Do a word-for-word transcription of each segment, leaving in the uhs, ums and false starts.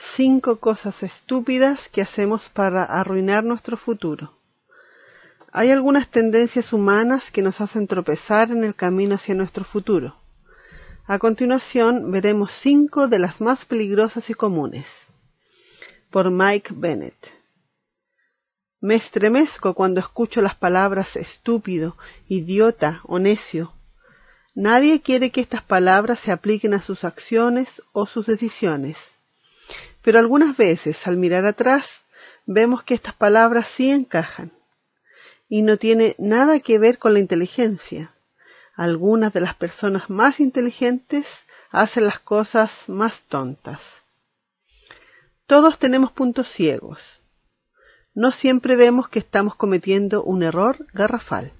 Cinco cosas estúpidas que hacemos para arruinar nuestro futuro. Hay algunas tendencias humanas que nos hacen tropezar en el camino hacia nuestro futuro. A continuación veremos cinco de las más peligrosas y comunes. Por Mike Bennett. Me estremezco cuando escucho las palabras estúpido, idiota o necio. Nadie quiere que estas palabras se apliquen a sus acciones o sus decisiones. Pero algunas veces, al mirar atrás, vemos que estas palabras sí encajan. Y no tiene nada que ver con la inteligencia. Algunas de las personas más inteligentes hacen las cosas más tontas. Todos tenemos puntos ciegos. No siempre vemos que estamos cometiendo un error garrafal.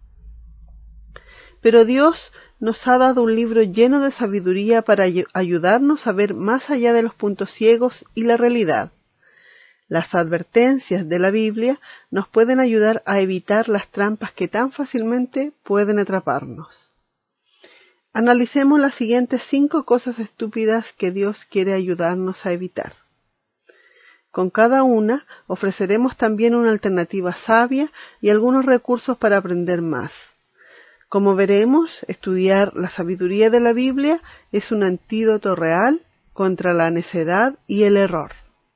Pero Dios nos ha dado un libro lleno de sabiduría para ayudarnos a ver más allá de los puntos ciegos y la realidad. Las advertencias de la Biblia nos pueden ayudar a evitar las trampas que tan fácilmente pueden atraparnos. Analicemos las siguientes cinco cosas estúpidas que Dios quiere ayudarnos a evitar. Con cada una ofreceremos también una alternativa sabia y algunos recursos para aprender más. Como veremos, estudiar la sabiduría de la Biblia es un antídoto real contra la necedad y el error.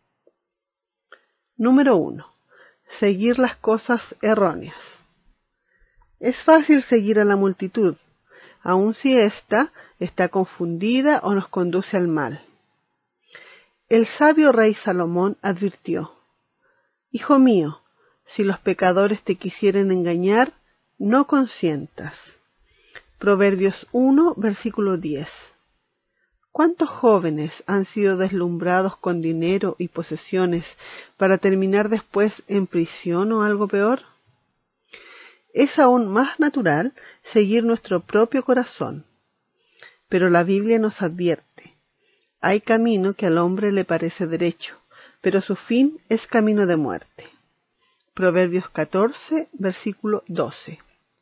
Número uno. Seguir las cosas erróneas. Es fácil seguir a la multitud, aun si ésta está confundida o nos conduce al mal. El sabio rey Salomón advirtió: Hijo mío, si los pecadores te quisieren engañar, no consientas. Proverbios uno, versículo diez. ¿Cuántos jóvenes han sido deslumbrados con dinero y posesiones para terminar después en prisión o algo peor? Es aún más natural seguir nuestro propio corazón. Pero la Biblia nos advierte: hay camino que al hombre le parece derecho, pero su fin es camino de muerte. Proverbios catorce, versículo doce.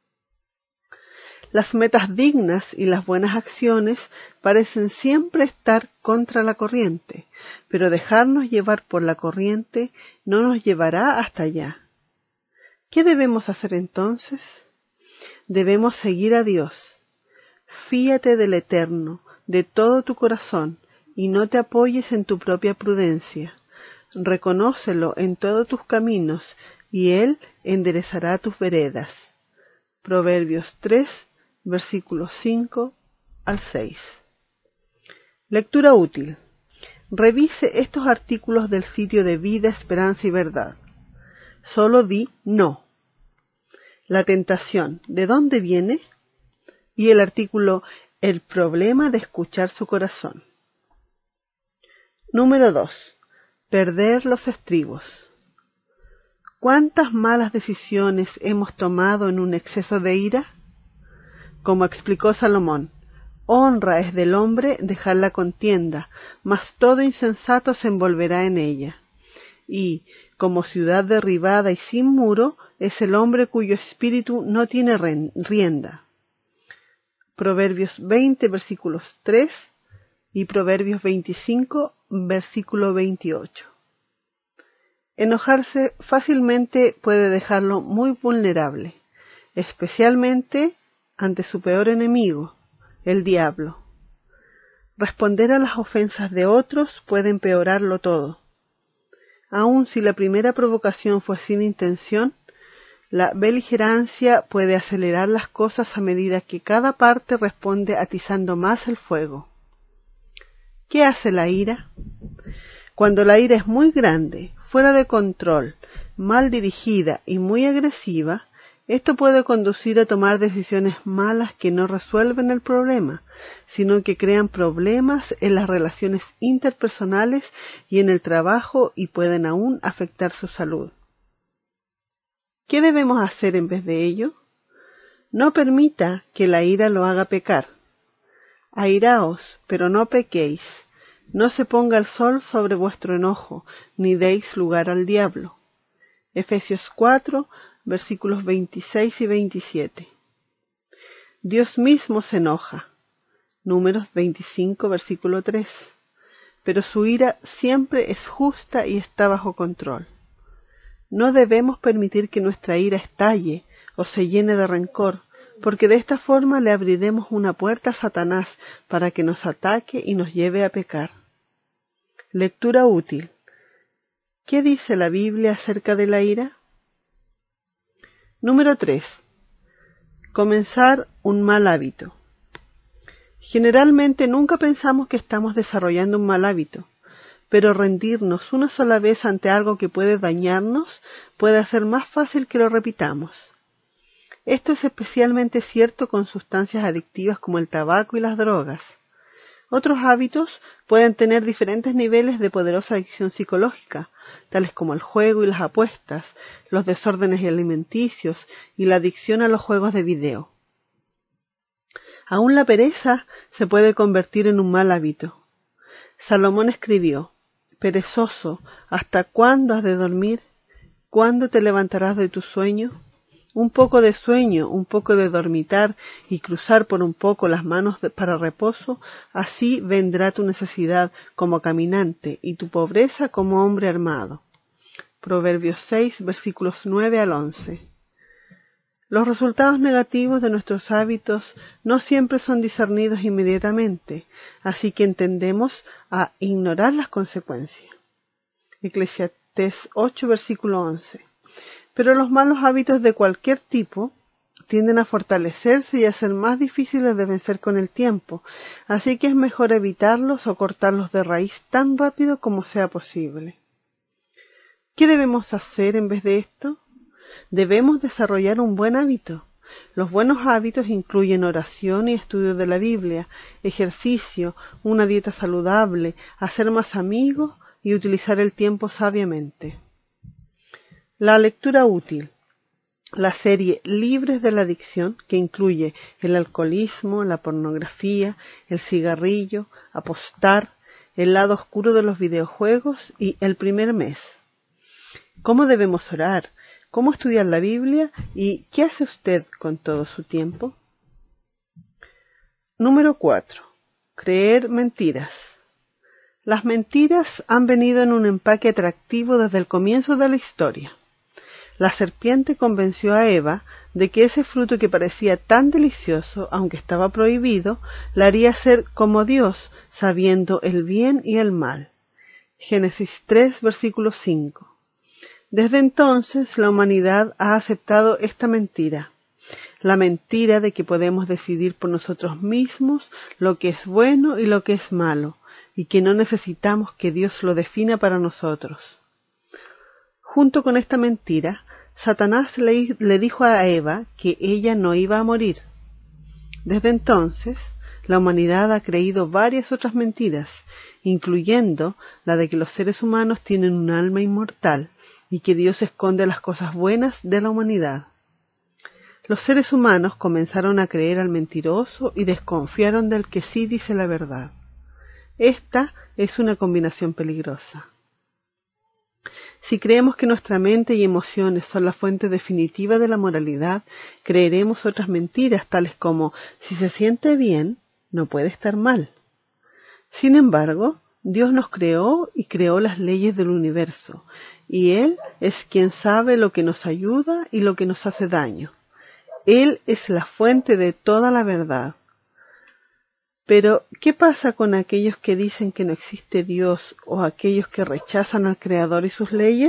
Las metas dignas y las buenas acciones parecen siempre estar contra la corriente, pero dejarnos llevar por la corriente no nos llevará hasta allá. ¿Qué debemos hacer entonces? Debemos seguir a Dios. Fíate del Eterno de todo tu corazón y no te apoyes en tu propia prudencia. Reconócelo en todos tus caminos y Él enderezará tus veredas. Proverbios tres, versículos cinco al seis. Lectura útil. Revise estos artículos del sitio de Vida, Esperanza y Verdad. Solo di no. La tentación, ¿de dónde viene? Y el artículo El problema de escuchar su corazón. Número dos. Perder los estribos. ¿Cuántas malas decisiones hemos tomado en un exceso de ira? Como explicó Salomón, honra es del hombre dejar la contienda, mas todo insensato se envolverá en ella. Y, como ciudad derribada y sin muro, es el hombre cuyo espíritu no tiene rienda. Proverbios veinte, versículos tres y Proverbios veinticinco, versículo veintiocho. Enojarse fácilmente puede dejarlo muy vulnerable, especialmente ante su peor enemigo, el diablo. Responder a las ofensas de otros puede empeorarlo todo. Aun si la primera provocación fue sin intención, la beligerancia puede acelerar las cosas a medida que cada parte responde atizando más el fuego. ¿Qué hace la ira? Cuando la ira es muy grande, fuera de control, mal dirigida y muy agresiva, esto puede conducir a tomar decisiones malas que no resuelven el problema, sino que crean problemas en las relaciones interpersonales y en el trabajo y pueden aún afectar su salud. ¿Qué debemos hacer en vez de ello? No permita que la ira lo haga pecar. Airaos, pero no pequéis. No se ponga el sol sobre vuestro enojo, ni deis lugar al diablo. Efesios cuatro, versículos veintiséis y veintisiete. Dios mismo se enoja. Números veinticinco, versículo tres. pero su ira siempre es justa y está bajo control. No debemos permitir que nuestra ira estalle o se llene de rencor, porque de esta forma le abriremos una puerta a Satanás para que nos ataque y nos lleve a pecar. Lectura útil. ¿Qué dice la Biblia acerca de la ira? Número tres. Comenzar un mal hábito. Generalmente nunca pensamos que estamos desarrollando un mal hábito, pero rendirnos una sola vez ante algo que puede dañarnos puede hacer más fácil que lo repitamos. Esto es especialmente cierto con sustancias adictivas como el tabaco y las drogas. Otros hábitos pueden tener diferentes niveles de poderosa adicción psicológica, tales como el juego y las apuestas, los desórdenes alimenticios y la adicción a los juegos de video. Aún la pereza se puede convertir en un mal hábito. Salomón escribió: «Perezoso, ¿hasta cuándo has de dormir? ¿Cuándo te levantarás de tu sueño?» Un poco de sueño, un poco de dormitar y cruzar por un poco las manos de, para reposo, así vendrá tu necesidad como caminante y tu pobreza como hombre armado. Proverbios seis, versículos nueve al once. Los resultados negativos de nuestros hábitos no siempre son discernidos inmediatamente, así que tendemos a ignorar las consecuencias. Eclesiastés ocho, versículo once. Pero los malos hábitos de cualquier tipo tienden a fortalecerse y a ser más difíciles de vencer con el tiempo, así que es mejor evitarlos o cortarlos de raíz tan rápido como sea posible. ¿Qué debemos hacer en vez de esto? Debemos desarrollar un buen hábito. Los buenos hábitos incluyen oración y estudio de la Biblia, ejercicio, una dieta saludable, hacer más amigos y utilizar el tiempo sabiamente. La lectura útil. La serie Libres de la Adicción, que incluye el alcoholismo, la pornografía, el cigarrillo, apostar, el lado oscuro de los videojuegos y el primer mes. ¿Cómo debemos orar? ¿Cómo estudiar la Biblia? ¿Y qué hace usted con todo su tiempo? Número cuatro. Creer mentiras. Las mentiras han venido en un empaque atractivo desde el comienzo de la historia. La serpiente convenció a Eva de que ese fruto que parecía tan delicioso, aunque estaba prohibido, la haría ser como Dios, sabiendo el bien y el mal. Génesis tres, versículo cinco. Desde entonces la humanidad ha aceptado esta mentira, la mentira de que podemos decidir por nosotros mismos lo que es bueno y lo que es malo, y que no necesitamos que Dios lo defina para nosotros. Junto con esta mentira, Satanás le, le dijo a Eva que ella no iba a morir. Desde entonces, la humanidad ha creído varias otras mentiras, incluyendo la de que los seres humanos tienen un alma inmortal y que Dios esconde las cosas buenas de la humanidad. Los seres humanos comenzaron a creer al mentiroso y desconfiaron del que sí dice la verdad. Esta es una combinación peligrosa. Si creemos que nuestra mente y emociones son la fuente definitiva de la moralidad, creeremos otras mentiras tales como: si se siente bien, no puede estar mal. Sin embargo, Dios nos creó y creó las leyes del universo, y Él es quien sabe lo que nos ayuda y lo que nos hace daño. Él es la fuente de toda la verdad. Pero, ¿qué pasa con aquellos que dicen que no existe Dios o aquellos que rechazan al Creador y sus leyes?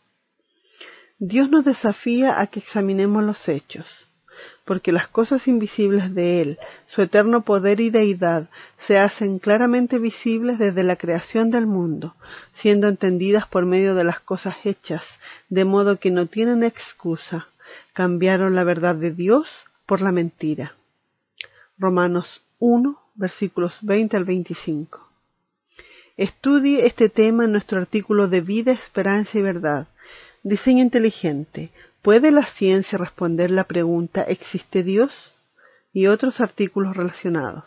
Dios nos desafía a que examinemos los hechos, porque las cosas invisibles de Él, su eterno poder y deidad, se hacen claramente visibles desde la creación del mundo, siendo entendidas por medio de las cosas hechas, de modo que no tienen excusa. Cambiaron la verdad de Dios por la mentira. Romanos uno, versículos veinte al veinticinco. Estudie este tema en nuestro artículo de Vida, Esperanza y Verdad. Diseño inteligente. ¿Puede la ciencia responder la pregunta ¿existe Dios? Y otros artículos relacionados.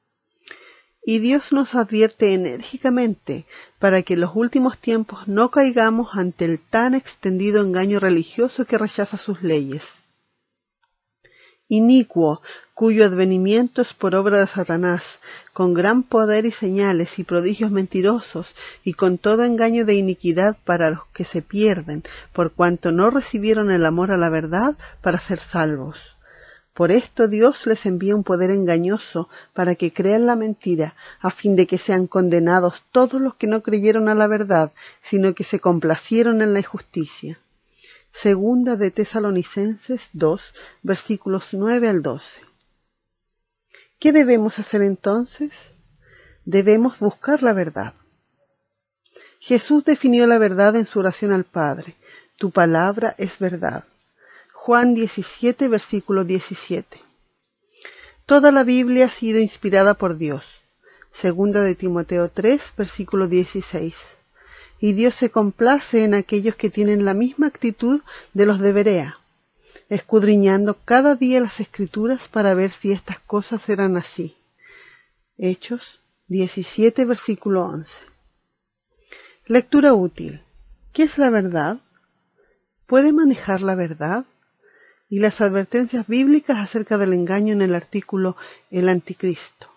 Y Dios nos advierte enérgicamente para que en los últimos tiempos no caigamos ante el tan extendido engaño religioso que rechaza sus leyes. inicuo, cuyo advenimiento es por obra de Satanás, con gran poder y señales y prodigios mentirosos, y con todo engaño de iniquidad para los que se pierden, por cuanto no recibieron el amor a la verdad para ser salvos. Por esto Dios les envía un poder engañoso para que crean la mentira, a fin de que sean condenados todos los que no creyeron a la verdad, sino que se complacieron en la injusticia. Segunda de Tesalonicenses dos, versículos nueve al doce. ¿Qué debemos hacer entonces? Debemos buscar la verdad. Jesús definió la verdad en su oración al Padre. Tu palabra es verdad. Juan diecisiete, versículo diecisiete. Toda la Biblia ha sido inspirada por Dios. Segunda de Timoteo tres, versículo dieciséis. Y Dios se complace en aquellos que tienen la misma actitud de los de Berea, escudriñando cada día las Escrituras para ver si estas cosas eran así. Hechos diecisiete, versículo once. Lectura útil. ¿Qué es la verdad? ¿Puede manejar la verdad? Y las advertencias bíblicas acerca del engaño en el artículo El Anticristo.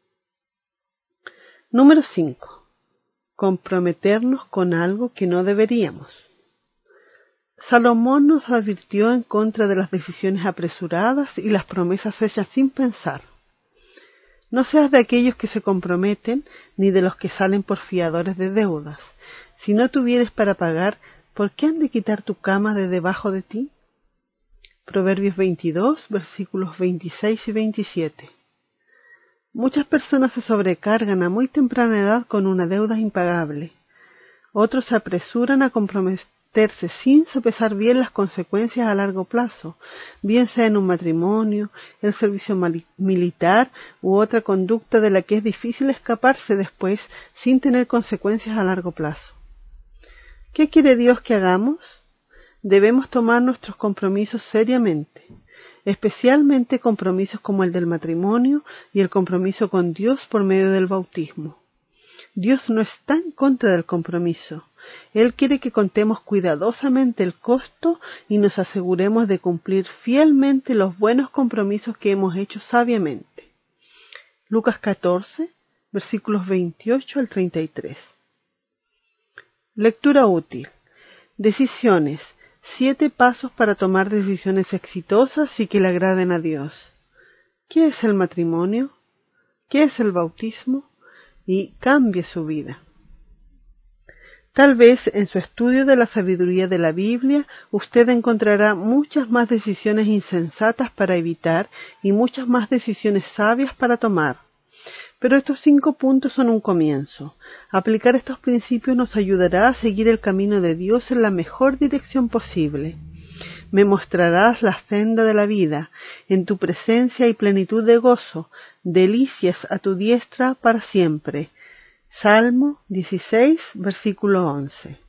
Número cinco. Comprometernos con algo que no deberíamos. Salomón nos advirtió en contra de las decisiones apresuradas y las promesas hechas sin pensar. No seas de aquellos que se comprometen, ni de los que salen por fiadores de deudas. Si no tuvieres para pagar, ¿por qué han de quitar tu cama de debajo de ti? Proverbios veintidós, versículos veintiséis y veintisiete. Muchas personas se sobrecargan a muy temprana edad con una deuda impagable. Otros se apresuran a comprometerse sin sopesar bien las consecuencias a largo plazo, bien sea en un matrimonio, el servicio militar u otra conducta de la que es difícil escaparse después sin tener consecuencias a largo plazo. ¿Qué quiere Dios que hagamos? Debemos tomar nuestros compromisos seriamente, especialmente compromisos como el del matrimonio y el compromiso con Dios por medio del bautismo. Dios no está en contra del compromiso. Él quiere que contemos cuidadosamente el costo y nos aseguremos de cumplir fielmente los buenos compromisos que hemos hecho sabiamente. Lucas catorce, versículos veintiocho al treinta y tres. Lectura útil. Decisiones. Siete pasos para tomar decisiones exitosas y que le agraden a Dios. ¿Qué es el matrimonio? ¿Qué es el bautismo? Y cambie su vida. Tal vez en su estudio de la sabiduría de la Biblia usted encontrará muchas más decisiones insensatas para evitar y muchas más decisiones sabias para tomar. Pero estos cinco puntos son un comienzo. Aplicar estos principios nos ayudará a seguir el camino de Dios en la mejor dirección posible. Me mostrarás la senda de la vida. En tu presencia y plenitud de gozo, delicias a tu diestra para siempre. Salmo dieciséis, versículo once.